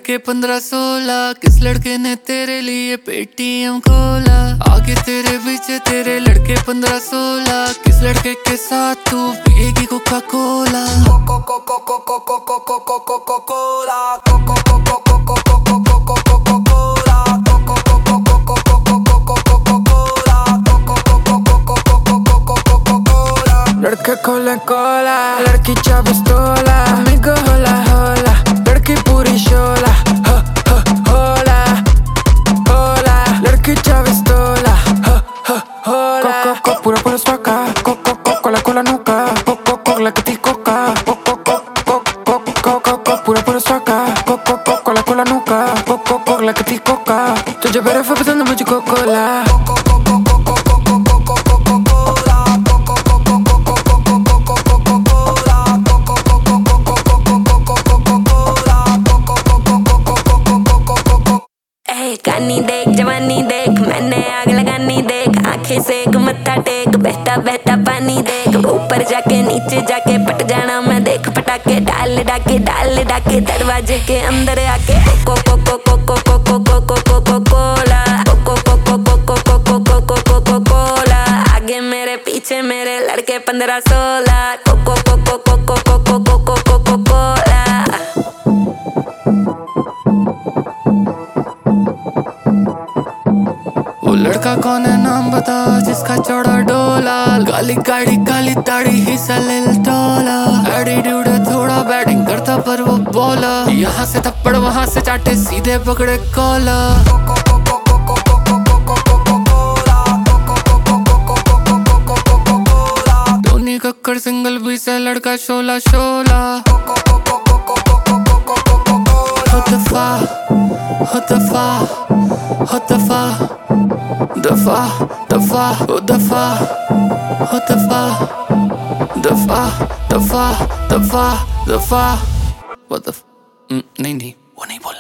लड़के 15-16, किस लड़के ने तेरे लिए पेटीएम खोला? आगे तेरे पीछे तेरे लड़के 15-16, किस लड़के के साथ तू पिएगी कोका कोला? लड़के खोले कोला, लड़की चा पिस्तौला, amigo होला होला, लड़की पूरी शोला, होला होला, लड़की चा पिस्तौला, होला. Coco pura pura suaca, coco la cola nuca, coco la que te coca, coco pura pura suaca, coco la cola nuca, coco la que te coca. तुझे बर्फ पसंद मुझको कोला. गानी देख जवानी देख, मैंने आग लगानी देख, आंखें सेक मत्था टेक, बहता बहता पानी देख, ऊपर जाके नीचे जाके पट जाना मैं देख, पटाके डाल डाके दरवाजे के अंदर आके coco coco coco coco coco coco cola, coco coco coco coco coco coco cola. आगे मेरे पीछे मेरे लड़के 15-16, coco coco coco coco coco coco cola. वो लड़का कौन है नाम बता जिसका चौड़ा डोला, काली गाड़ी काली दाढ़ी हिस्सा ले टोला, एटीट्यूड है थोड़ा बैटिंग करता पर वो बॉला, यहाँ से थप्पड़ वहाँ से चाटे सीधे पकड़े कॉला. धोनी कक्कर सिंगल भी से लड़का शोला शोला. दफा What the नहीं वो नहीं बोल.